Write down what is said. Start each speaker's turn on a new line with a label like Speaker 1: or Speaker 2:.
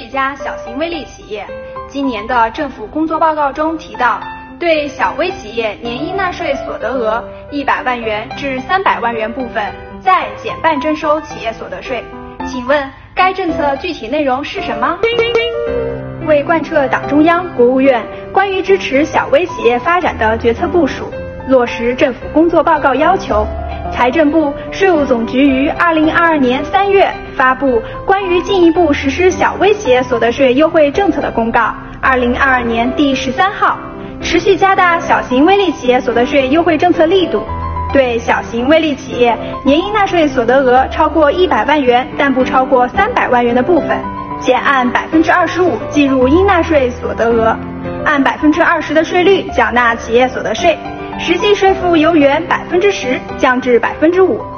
Speaker 1: 一家小型微利企业。今年的政府工作报告中提到，对小微企业年应纳税所得额100万元至300万元部分再减半征收企业所得税。请问该政策具体内容是什么？为贯彻党中央、国务院关于支持小微企业发展的决策部署，落实政府工作报告要求，财政部、税务总局于2022年3月发布关于进一步实施小微企业所得税优惠政策的公告，2022年第13号，持续加大小型微利企业所得税优惠政策力度。对小型微利企业年应纳税所得额超过100万元但不超过300万元的部分，减按25%计入应纳税所得额，按20%的税率缴纳企业所得税，实际税负由原10%降至5%。